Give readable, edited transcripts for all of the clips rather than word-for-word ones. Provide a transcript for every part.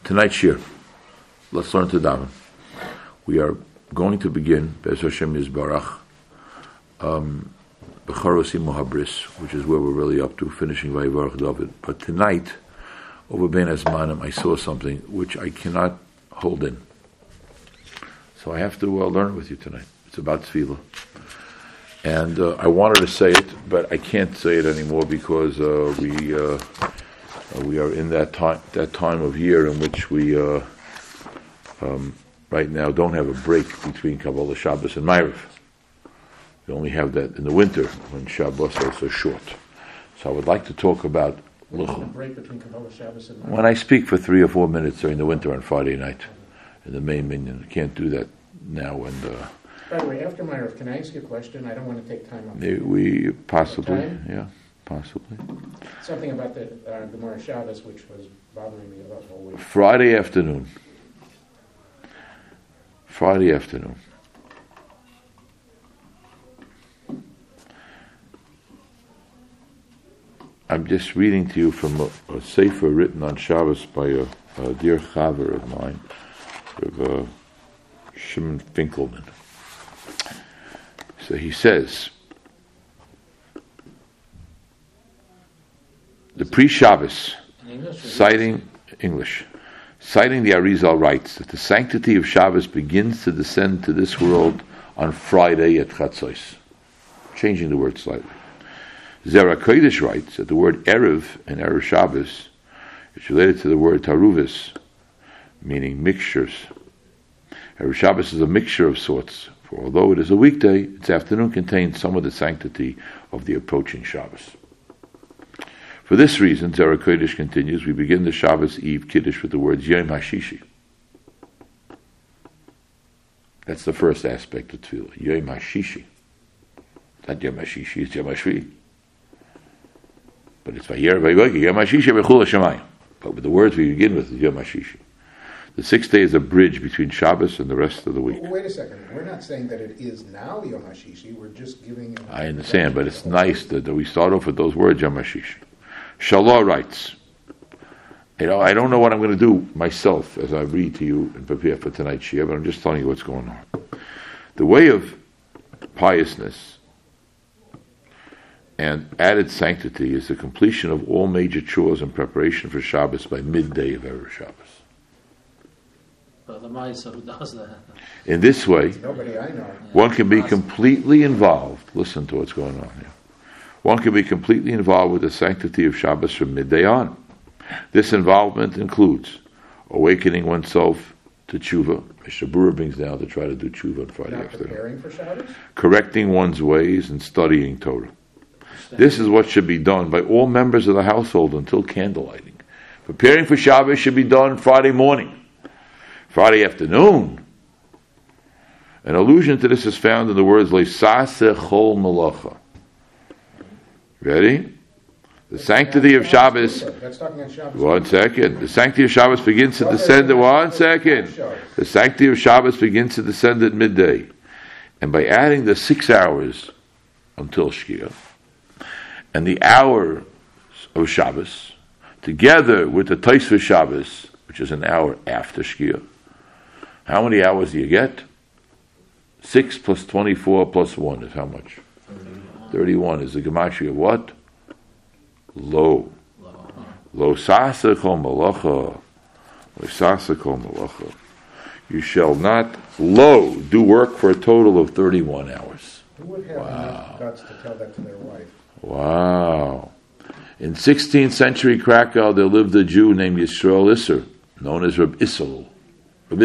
Tonight's shir, let's learn to daven. We are going to begin Be'ez Hashem Yisbarach B'charosi Mohabris, which is where we're really up to, finishing Vayivarach David. But tonight, over Ben Azmanim, I saw something which I cannot hold in. So I have to learn it with you tonight. It's about Tefillah. And I wanted to say it, but I can't say it anymore because we are in that time of year in which we right now don't have a break between Kabbalah Shabbos and Ma'ariv. We only have that in the winter when Shabbos are so short. So I would like to talk about a break between Kabbalah Shabbos and Ma'ariv. When I speak for 3 or 4 minutes during the winter on Friday night in the main minyan. I can't do that now. And by the way, after Ma'ariv, can I ask you a question? I don't want to take time up. We possibly, yeah. Possibly. Something about the Gemara Shabbos, which was bothering me about the whole week. Friday afternoon. I'm just reading to you from a sefer written on Shabbos by a dear chaver of mine, of Shimon Finkelman. So he says, the pre-Shabbos, citing the Arizal, writes that the sanctity of Shabbos begins to descend to this world on Friday at Chatzos, changing the word slightly. Zera Kodesh writes that the word Erev in Erev Shabbos is related to the word Taruvis, meaning mixtures. Erev Shabbos is a mixture of sorts, for although it is a weekday, its afternoon contains some of the sanctity of the approaching Shabbos. For this reason, Zera Kodesh continues, we begin the Shabbos Eve Kiddush with the words Yom HaShishi. That's the first aspect of Tefillah, Yom HaShishi. Not Yom HaShishi, it's Yom HaShvi. But it's Vayer Vayogi, Yom HaShishi B'chul HaShamayim. But with the words we begin with is Yom HaShishi. The 6th day is a bridge between Shabbos and the rest of the week. Well, wait a second. We're not saying that it is now Yom HaShishi. We're just giving... I understand, but it's nice that we start off with those words, Yom HaShishi. Shalah writes, I don't know what I'm going to do myself as I read to you and prepare for tonight's shir, but I'm just telling you what's going on. The way of piousness and added sanctity is the completion of all major chores and preparation for Shabbos by midday of Erev Shabbos. But the Maisa who does that? In this way, nobody I know. One can be completely involved. Listen to what's going on here. One can be completely involved with the sanctity of Shabbos from midday on. This involvement includes awakening oneself to tshuva, Mr. Brewer brings down to try to do tshuva on Friday afternoon. Preparing for Shabbos? Correcting one's ways and studying Torah. This is what should be done by all members of the household until candlelighting. Preparing for Shabbos should be done Friday morning. Friday afternoon. An allusion to this is found in the words Leisaseh chol malacha. Ready? The sanctity of Shabbos. That's talking about Shabbos. 1 second. The sanctity of Shabbos begins to descend at 1 second. The sanctity of Shabbos begins to descend at midday. And by adding the 6 hours until Shkia and the hour of Shabbos, together with the Tosfos Shabbos, which is an hour after Shkia, how many hours do you get? 6 plus 24 plus 1 is how much? 31 is the gematria of what? Lo. Lo sasa kol malacha. Lo sasa kol malacha. You shall not, do work for a total of 31 hours. Who would have enough guts to tell that to their wife? Wow. In 16th century Krakow, there lived a Jew named Yisrael Isser, known as Reb Isserl. Reb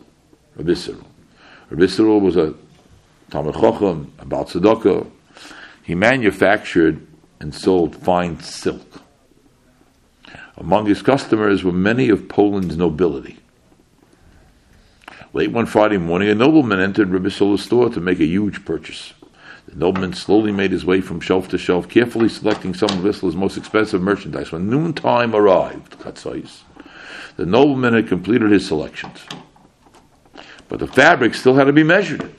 Isserl was a Talmid Chacham, a Baal Tzedakah. He manufactured and sold fine silk. Among his customers were many of Poland's nobility. Late one Friday morning, a nobleman entered Reb Isserl's store to make a huge purchase. The nobleman slowly made his way from shelf to shelf, carefully selecting some of Isserl's most expensive merchandise. When noontime arrived, the nobleman had completed his selections. But the fabric still had to be measured.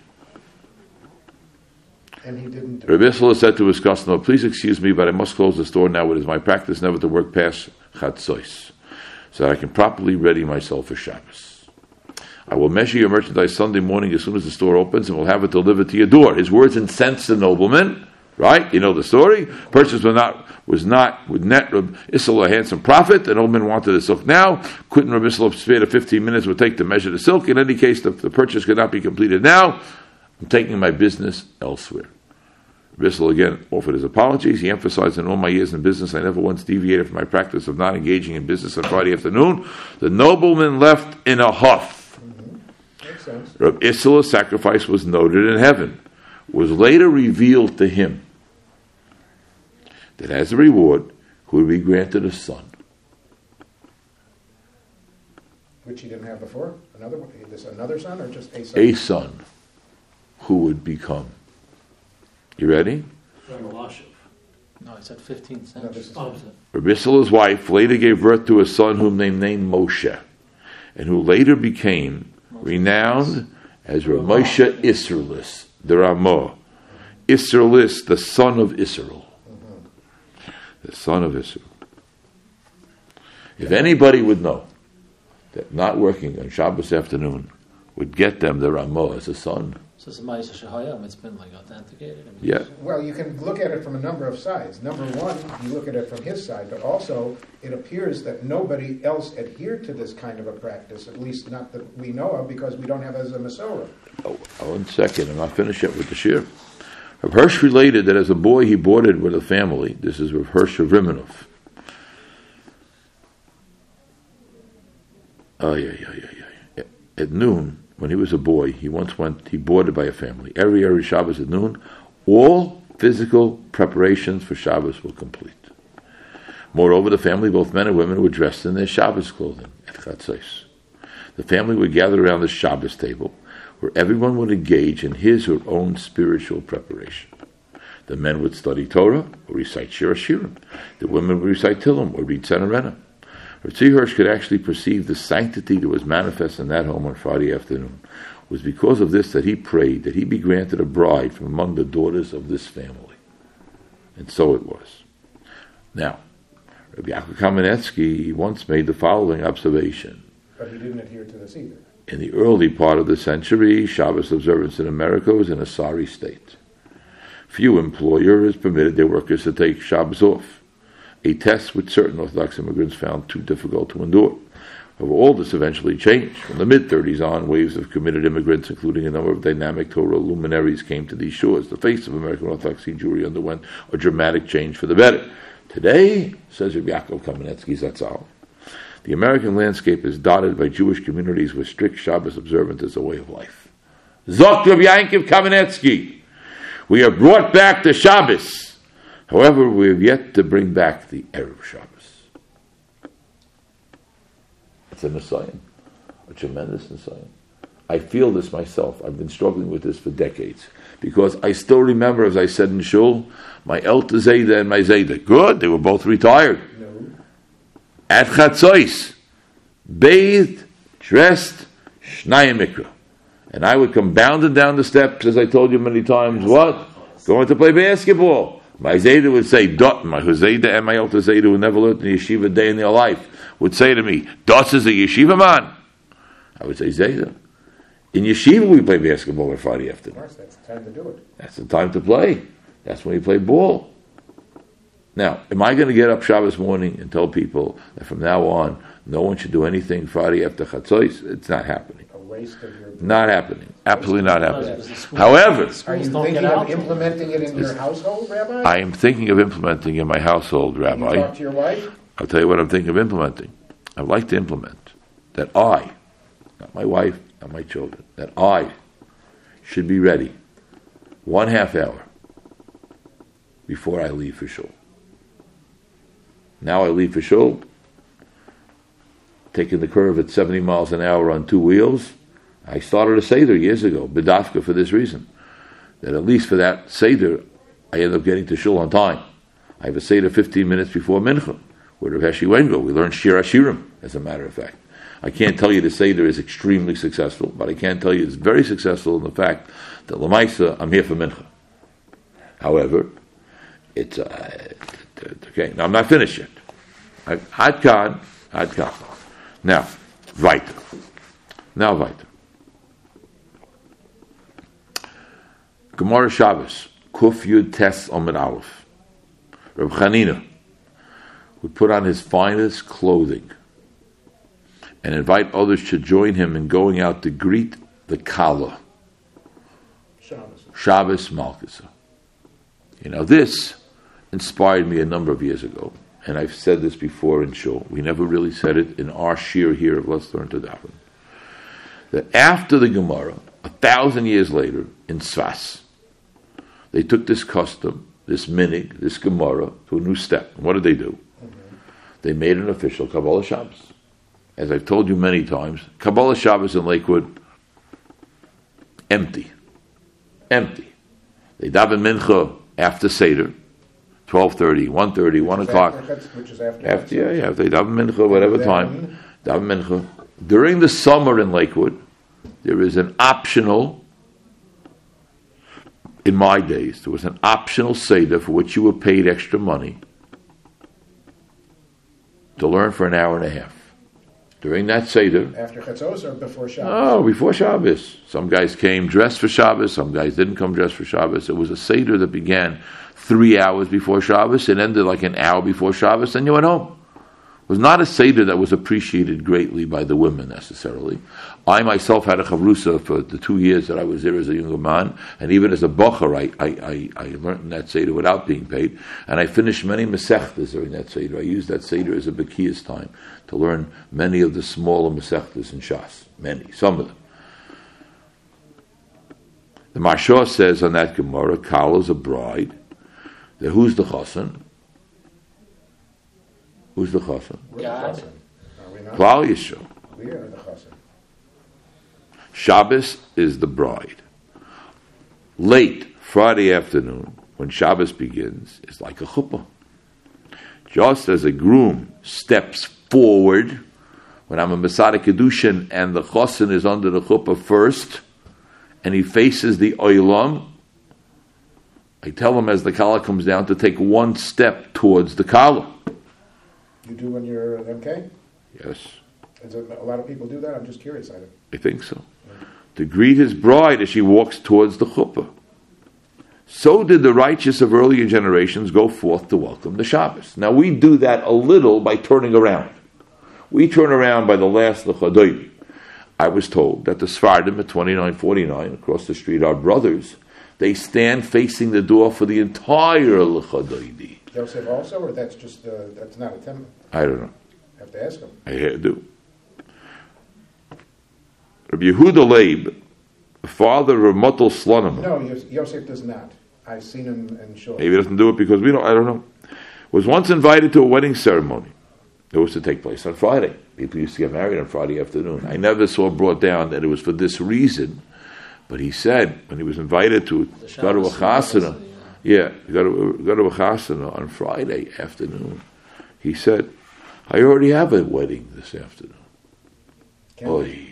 And he didn't do Reb Isserl said to his customer, "Please excuse me, but I must close the store now. It is my practice never to work past Chatzos." so that I can properly ready myself for Shabbos. I will measure your merchandise Sunday morning as soon as the store opens, and will have it delivered to your door. His words incensed the nobleman. Right? You know the story. Purchase was not with net Reb Issel a handsome profit. The nobleman wanted the silk now. Couldn't Reb Issel spare the 15 minutes it would take to measure the silk? In any case, the purchase could not be completed now. I'm taking my business elsewhere. Reb Issel again offered his apologies. He emphasized, in all my years in business, I never once deviated from my practice of not engaging in business on Friday afternoon. The nobleman left in a huff. Makes sense. Reb Issel's sacrifice was noted in heaven. Was later revealed to him that as a reward, he would be granted a son. Which he didn't have before? Another son or just a son? A son who would become. You ready? No, I said 15 cents. No, this is- Reb Issel's wife later gave birth to a son whom they named Moshe, and who later became renowned as Reb Moshe Isserlis, the Ramah. Isserlis, the son of Israel. The son of Israel. If anybody would know that not working on Shabbos afternoon would get them the Ramah as a son, So it's a Ma'aseh Shehayim, it's been like authenticated. I mean, yeah. Well, you can look at it from a number of sides. Number one, you look at it from his side, but also it appears that nobody else adhered to this kind of a practice, at least not that we know of, because we don't have as a Masorah. Oh, 1 second, I'm not finished yet with the shir. Rav Hirsch related that as a boy he boarded with a family. This is Rav Hirsch of Rimonov. At noon, when he was a boy, he boarded by a family. Every Shabbos at noon, all physical preparations for Shabbos were complete. Moreover, the family, both men and women, were dressed in their Shabbos clothing at Chatzos. The family would gather around the Shabbos table, where everyone would engage in his or her own spiritual preparation. The men would study Torah or recite Shir Hashirim. The women would recite Tillim or read Senorena. Rav Tzvi Hirsch could actually perceive the sanctity that was manifest in that home on Friday afternoon. It was because of this that he prayed that he be granted a bride from among the daughters of this family. And so it was. Now, Rabbi Yaakov Kamenetsky once made the following observation. But he didn't adhere to this either. In the early part of the century, Shabbos observance in America was in a sorry state. Few employers permitted their workers to take Shabbos off, a test which certain Orthodox immigrants found too difficult to endure. However, all this eventually changed. From the mid-30s on, waves of committed immigrants, including a number of dynamic Torah luminaries, came to these shores. The face of American Orthodox Jewry underwent a dramatic change for the better. Today, says Rabbi Yaakov Kamenetsky Zatzal, the American landscape is dotted by Jewish communities with strict Shabbos observance as a way of life. Zok Rabbi Yaakov Kamenetsky, we have brought back the Shabbos. However, we have yet to bring back the Erev Shabbos. It's a Messiah, a tremendous Messiah. I feel this myself. I've been struggling with this for decades. Because I still remember, as I said in Shul, my Elta Zayda and my Zayda. Good, they were both retired. No. At Chatzos, bathed, dressed, Shnayim Mikra. And I would come bounding down the steps, as I told you many times, what? Going to play basketball. My Zayda would say, Dot, my Zayda and my Elta Zayda, who never learned in yeshiva a day in their life, would say to me, Dot is a yeshiva man. I would say, Zayda, in yeshiva we play basketball on Friday afternoon. Of course, that's the time to do it. That's the time to play. That's when we play ball. Now, am I going to get up Shabbos morning and tell people that from now on, no one should do anything Friday after Chatzos? It's not happening. A waste of your... Not happening. Absolutely not happening. Because the schools- However, Are schools you don't thinking get of out till- implementing it in your household, Rabbi? I am thinking of implementing in my household, You Rabbi. talk to your wife? I'll tell you what I'm thinking of implementing. I'd like to implement that I, not my wife, not my children, that I should be ready 1/2 hour before I leave for shul. Now I leave for shul, taking the curve at 70 miles an hour on 2 wheels. I started a Seder years ago, B'dafka, for this reason. That at least for that Seder, I end up getting to shul on time. I have a Seder 15 minutes before Mincha, where Rav Heshi Wengo, we learn Shir Hashirim, as a matter of fact. I can't tell you the Seder is extremely successful, but I can tell you it's very successful in the fact that Lamaisa, I'm here for Mincha. However, it's okay. Now I'm not finished yet. Ad Khan. Now, weiter. Gemara Shabbos, Kuf Yud Tes Amud Aleph. Reb Chanina would put on his finest clothing and invite others to join him in going out to greet the Kala. Shabbos Malkusa. This inspired me a number of years ago, and I've said this before in Shul. We never really said it in our shir here of Let's Learn to Daven. That after the Gemara, 1,000 years later, in Sfas, they took this custom, this minig, this Gemara, to a new step. And what did they do? They made an official Kabbalah Shabbos. As I've told you many times, Kabbalah Shabbos in Lakewood, empty. They daven mincha after Seder, 12:30, 1:30, 1 o'clock. Which is after they daven mincha, whatever time. Daven mincha. During the summer in Lakewood, there is an optional, in my days, there was an optional Seder for which you were paid extra money to learn for an hour and a half. During that Seder. After Chatzos or before Shabbos? Oh, before Shabbos. Some guys came dressed for Shabbos, some guys didn't come dressed for Shabbos. It was a Seder that began 3 hours before Shabbos and ended like an hour before Shabbos, and you went home. It was not a Seder that was appreciated greatly by the women necessarily. I myself had a chavrusa for the 2 years that I was there as a younger man, and even as a bocher, I learned in that Seder without being paid, and I finished many Masechtas during that Seder. I used that Seder as a Bekiyas time to learn many of the smaller Masechtas in Shas. Some of them. The Mashah says on that Gemara, Kala is a bride. Who's the Chassan? Who's the Chassan? God. Klal Yisrael. We are the Chassan. Shabbos is the bride. Late Friday afternoon, when Shabbos begins, is like a chuppah. Just as a groom steps forward, when I'm a Masada Kedushin and the Chassan is under the chuppah first, and he faces the Oilam, I tell him as the Kala comes down to take one step towards the Kala. You do when you're an MK? Yes. A lot of people do that? I'm just curious. I think so. To greet his bride as she walks towards the chuppah. So did the righteous of earlier generations go forth to welcome the Shabbos. Now we do that a little by turning around. We turn around by the last L'chadoidi. I was told that the Sfardim at 2949 across the street, our brothers, they stand facing the door for the entire L'chadoidi. Yosef also, or that's just that's not a temple? I don't know. I have to ask him. I do. Rabbi Yehuda Leib, father of Motel Slonim. No, Yosef does not. I've seen him in shul. Maybe he doesn't do it because I don't know. Was once invited to a wedding ceremony. It was to take place on Friday. People used to get married on Friday afternoon. I never saw brought down that it was for this reason, but he said when he was invited to go to a chasana, go to a chasana on Friday afternoon, he said, I already have a wedding this afternoon. I already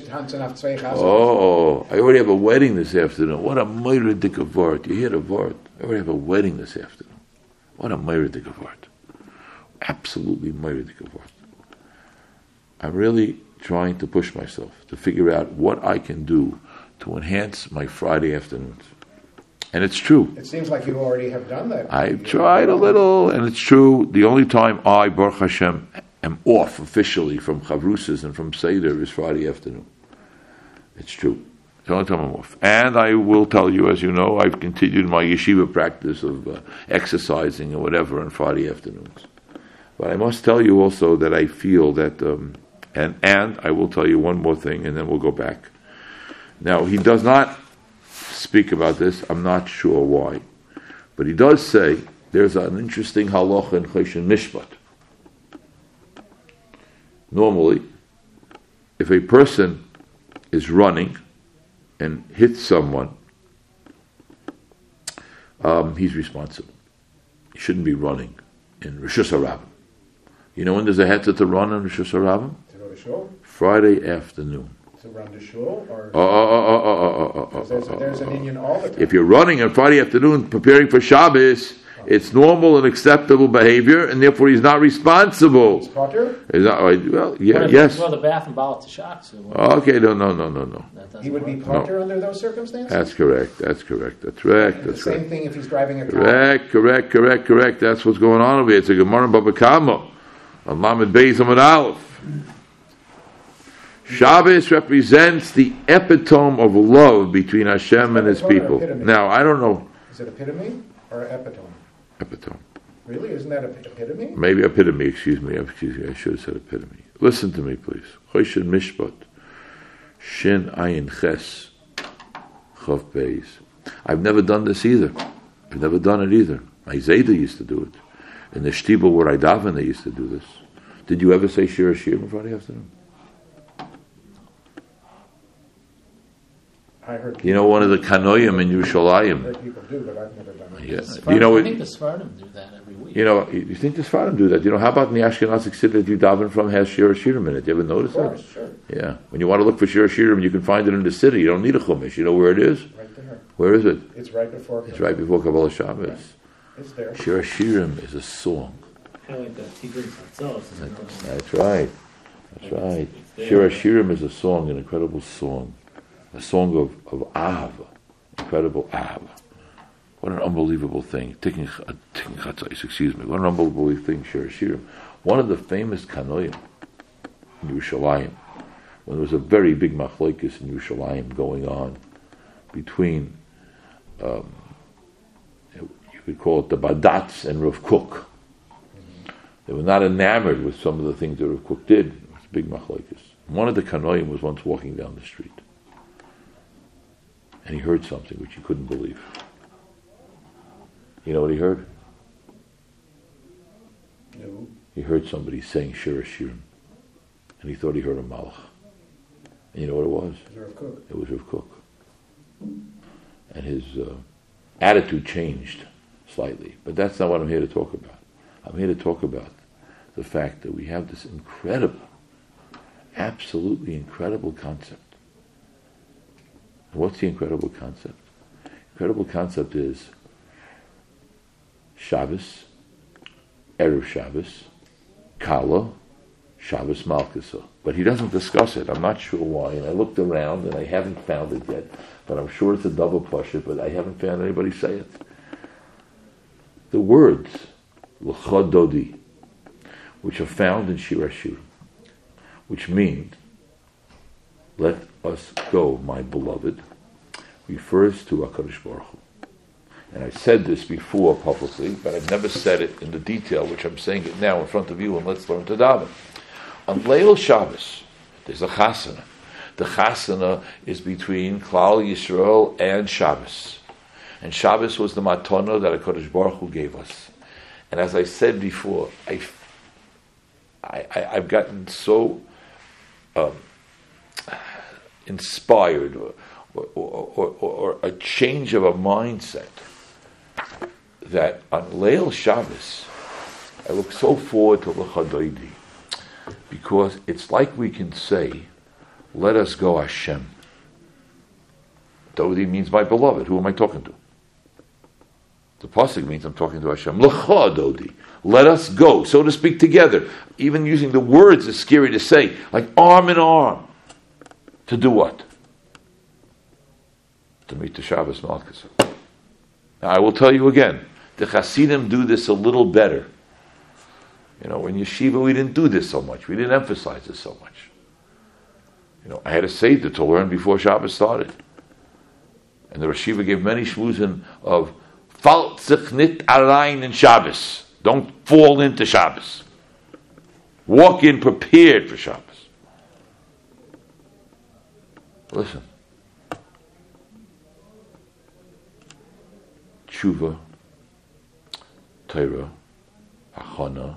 have a wedding this afternoon. What a meiridik of vart. You hear the vart. I already have a wedding this afternoon. What a meiridik of vart. Absolutely meiridik of vart. I'm really trying to push myself to figure out what I can do to enhance my Friday afternoons. And it's true. It seems like you already have done that. I've tried a little, and it's true. The only time I, Baruch Hashem, am off officially from Chavrusas and from Seder is Friday afternoon. It's true. It's the only time I'm off. And I will tell you, as you know, I've continued my yeshiva practice of exercising or whatever on Friday afternoons. But I must tell you also that I feel that, and I will tell you one more thing, and then we'll go back. Now, he does not speak about this. I'm not sure why. But he does say there's an interesting halacha in Choshen Mishpat. Normally, if a person is running and hits someone, he's responsible. He shouldn't be running in Rosh Hashanah. You know when there's a hetzah to run on Rosh Hashanah? To go to shul? Friday afternoon. To run to shul? Or there's an Indian all the time. If you're running on Friday afternoon preparing for Shabbos, It's normal and acceptable behavior, and therefore he's not responsible. He's potter? Is that right? Well, yeah, Well, yes. Well, the bath and ball to shocks. Okay, no. That doesn't He would be work. potter under those circumstances? That's correct. That's correct. That's correct. The That's same correct. thing if he's driving a car. Correct. That's what's going on over here. It's a Gemara in Baba Kama. On Lamed Beis Amud Aleph. Shabbos represents the epitome of love between Hashem and His people. Now, I don't know. Is it epitome or epitome? Epitome. Really? Isn't that epitome? Maybe epitome, excuse me, I should have said epitome. Listen to me, please. Choshen Mishpat. Shin Ayin Ches. Chav Beis. I've never done this either. I've never done it either. My Zayda used to do it. In the Shtibel where I daven, they used to do this. Did you ever say Shir Hashirim in Friday afternoon? I heard You know, one of the Kanoyim in Yerushalayim. heard people do, but I've never done it. Yeah. Sfardim- You know, I think the Sfardim do that every week. you know, you think the Sfardim do that? You know, how about in the Ashkenazic city that you daven from has Shir Hashirim in it? You ever notice Of that? course, sure. Yeah. When you want to look for Shir Hashirim, you can find it in the city. You don't need a Chumash. You know where it is? Right there. Where is it? It's right before. It's right before Kabbalah Shabbos. It's there. Shir Hashirim is a song. Kind of like the Tigris themselves. That's right. That's right. It's there. Shir Hashirim is a song, an incredible song. A song of Ahava. Incredible Ahava. What an unbelievable thing. Tikkun Chatzos, excuse me. What an unbelievable thing, Shir Hashirim. One of the famous Kanoim in Yerushalayim, when there was a very big machlokes in Yerushalayim going on between, you could call it the Badats and Rav Kook. They were not enamored with some of the things that Rav Kook did. It was a big machlokes. One of the Kanoim was once walking down the street, and he heard something which he couldn't believe. You know what he heard? No. He heard somebody saying Shir Hashirim, and he thought he heard a Malach. And you know what it was? Is there a cook? It was Rav Kook. And his attitude changed slightly. But that's not what I'm here to talk about. I'm here to talk about the fact that we have this incredible, absolutely incredible concept. And what's the incredible concept? Incredible concept is Shabbos, Erev Shabbos, Kala, Shabbos Malkusa. But he doesn't discuss it. I'm not sure why. And I looked around and I haven't found it yet. But I'm sure it's a double pasha, but I haven't found anybody say it. The words, L'cha Dodi, which are found in Shir Hashirim, which mean, let us go, my beloved, refers to HaKadosh Baruch Hu. And I've said this before publicly, but I've never said it in the detail, which I'm saying it now in front of you, and let's learn to daven. On Leil Shabbos, there's a chasana. The chasana is between Klal Yisrael and Shabbos. And Shabbos was the matana that HaKadosh Baruch Hu gave us. And as I said before, I've gotten so inspired or a change of a mindset that on Leil Shabbos, I look so forward to L'cha Dodi, because it's like we can say, let us go Hashem. Dodi means my beloved. Who am I talking to? The pasuk means I'm talking to Hashem. L'cha Dodi. Let us go, so to speak, together. Even using the words is scary to say, like arm in arm. To do what? To meet the Shabbos Malkus. Now I will tell you again, the Hasidim do this a little better. You know, in Yeshiva we didn't do this so much. We didn't emphasize this so much. You know, I had a Seder to learn before Shabbos started. And the Yeshiva gave many shmuzin of Fal sich nit allein in Shabbos. Don't fall into Shabbos. Walk in prepared for Shabbos. Listen. Tshuva, Torah, Achana,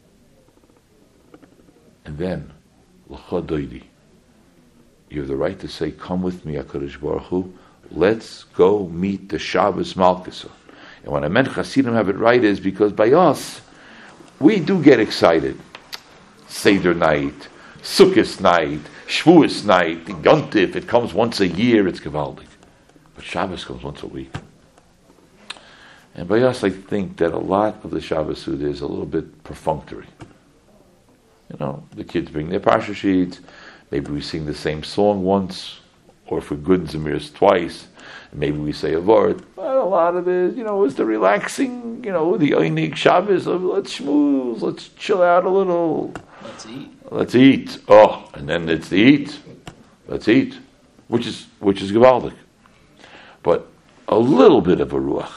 and then L'cha Dodi. You have the right to say, come with me, HaKadosh Baruch Hu, let's go meet the Shabbos Malkusa. And when I meant Hasidim have it right is because by us, we do get excited. Seder night, Sukkot night, Shavuos night, Yontif, it comes once a year, it's gewaldig. But Shabbos comes once a week. And by us, I think that a lot of the Shabbos Suda is a little bit perfunctory. The kids bring their parsha sheets. Maybe we sing the same song once, or if we're good in Zemirs twice, maybe we say a word. But a lot of it, is the relaxing, the Einig Shabbos of let's schmooze, let's chill out a little. Let's eat. Oh, and then it's to eat. Let's eat, which is gewaldic. But a little bit of a ruach.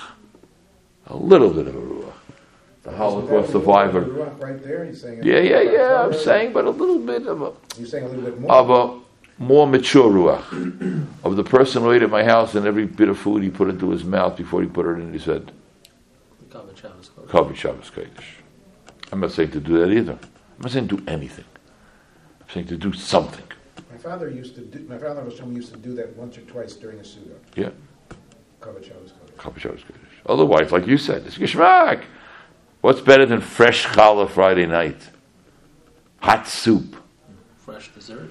The Holocaust survivor. Right there, he's saying. Yeah. I'm saying, but a little bit of a. You're saying a little bit more. Of a more mature ruach of the person who ate at my house, and every bit of food he put into his mouth before he put it in his head. Kavod Shabbos Kodesh. I'm not saying to do that either. I'm not saying to do anything. I'm saying to do something. My father was telling me used to do that once or twice during a Suda. Yeah. Kavod Shabbos Kodesh. Kavod Shabbos Kodesh. Otherwise, like you said, it's geschmack. What's better than fresh challah Friday night? Hot soup. Fresh dessert.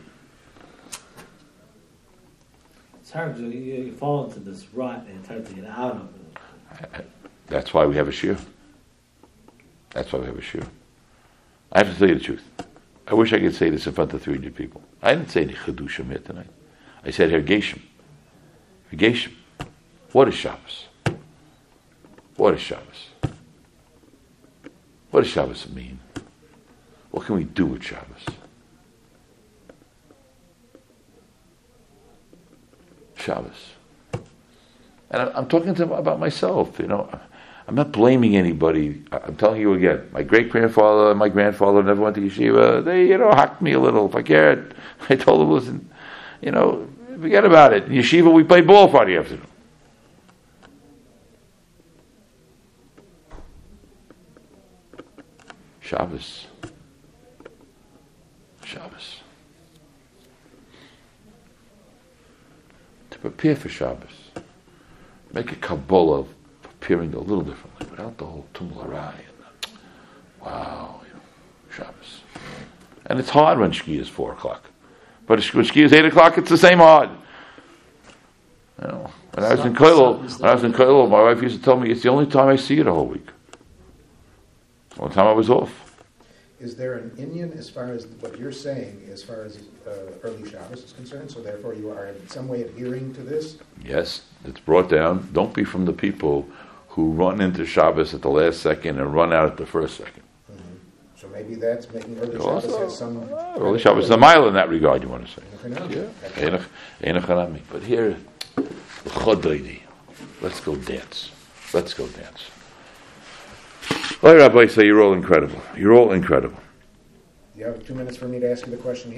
It's hard to you fall into this rut and it's hard to get out of it. That's why we have a shir. I have to tell you the truth. I wish I could say this in front of 300 people. I didn't say any chedushim here tonight. I said hergeshim. Hergeshim. What is Shabbos? What does Shabbos mean? What can we do with Shabbos? Shabbos. And I'm talking to them about myself, I'm not blaming anybody. I'm telling you again, my great-grandfather and my grandfather never went to yeshiva. They, hacked me a little. If I cared, I told them, listen, forget about it. In yeshiva, we play ball Friday afternoon. Shabbos. To prepare for Shabbos, make a Kabbalah of preparing a little differently, without the whole tumularai and wow, Shabbos. And it's hard when Shkia is 4 o'clock, but when Shkia is 8 o'clock, it's the same hard. When I was in Koilel, my wife used to tell me it's the only time I see it a whole week. One time I was off. Is there an Inyan as far as what you're saying, as far as early Shabbos is concerned? So therefore you are in some way adhering to this? Yes, it's brought down. Don't be from the people who run into Shabbos at the last second and run out at the first second. Mm-hmm. So maybe that's making early Shabbos has some... Early Shabbos is a mile in that regard, you want to say. Yeah. But here, the Chodaydi. Let's go dance. Well, Rabbi, say you're all incredible. You have 2 minutes for me to ask you the question here.